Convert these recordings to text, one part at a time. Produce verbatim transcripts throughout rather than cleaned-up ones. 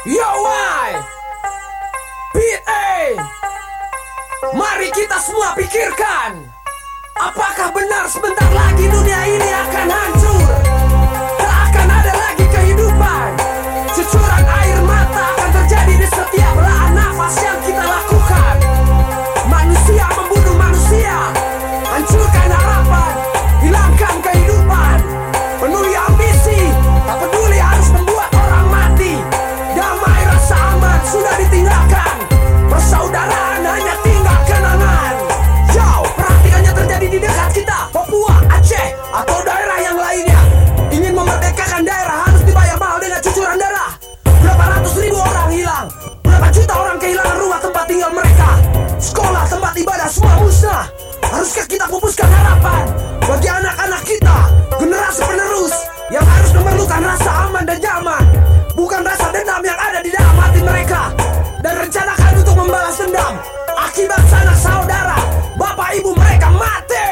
Yo, why? P A. Mari kita semua pikirkan, apakah benar sebentar lagi dunia ini akan hancur? Tak akan ada lagi kehidupan. Cucuran air mata akan terjadi di setiap helaan nafas yang kita lakukan. Manusia membunuh manusia, hancurkan harapan, hilangkan kehidupan, penuhi ambisi, tak peduli harus membuat orang mati. Damai rasa aman sudah ditinggalkan, persaudaraan hanya tinggal kenangan. Jauh perhatikannya terjadi di dekat kita, Papua, Aceh, atau daerah yang lainnya. Ingin memerdekakan daerah harus dibayar mahal dengan cucuran darah. Berapa ratus ribu orang hilang, berapa juta orang kehilangan rumah tempat tinggal mereka. Sekolah, tempat ibadah, semua musnah. Haruskah kita pupuskan harapan bagi anak-anak kita, generasi penerus yang harus memerlukan rasa aman dan nyaman, bukan rasa dendam yang ada di dalam hati mereka, dan rencanakan untuk membalas dendam akibat sanak saudara bapak ibu mereka mati.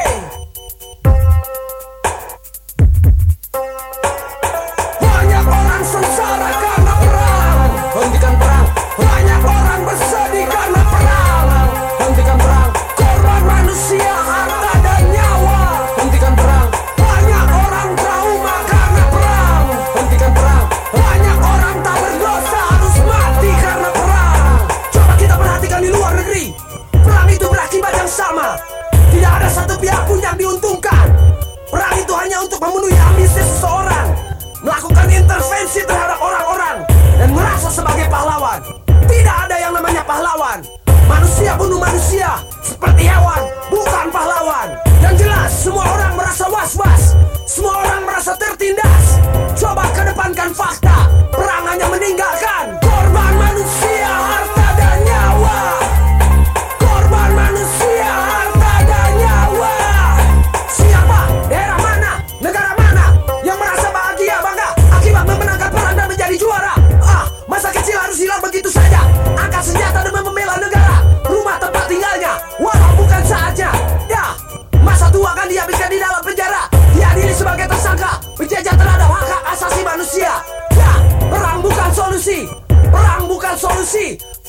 Banyak orang sengsara karena perang, hentikan perang. Banyak orang bersedih karena perang, hentikan perang. Korban manusia, harta dan nyawa, hentikan perang. Banyak orang trauma karena perang, hentikan perang. Banyak orang tak berdosa harus mati karena perang. Coba kita perhatikan di luar negeri, perang itu berakibat yang sama. Tidak ada satu pihak pun yang diuntungkan. Perang itu hanya untuk memenuhi ambisi seseorang, melakukan intervensi terhadap orang-orang, dan merasa sebagai pahlawan. Tidak ada yang namanya pahlawan. Manusia bunuh manusia seperti hewan, bukan pahlawan. Yang jelas semua orang merasa was-was, semua orang merasa tertindas. Coba kedepankan fakta, perang hanya meninggalkan korban manusia, harta dan nyawa. Korban manusia, harta dan nyawa. Siapa, daerah mana, negara mana yang merasa bahagia, bangga akibat memenangkan perang dan menjadi juara? Ah, masa kecil harus hilang begitu saja. Angkat senjata demi membela negara, rumah tempat tinggalnya, walau bukan saatnya. Ya, masa tua akan dihabiskan di dalam penjara, diadili sebagai tersangka penjajah terhadap hak asasi manusia. Ya, perang bukan solusi, perang bukan solusi.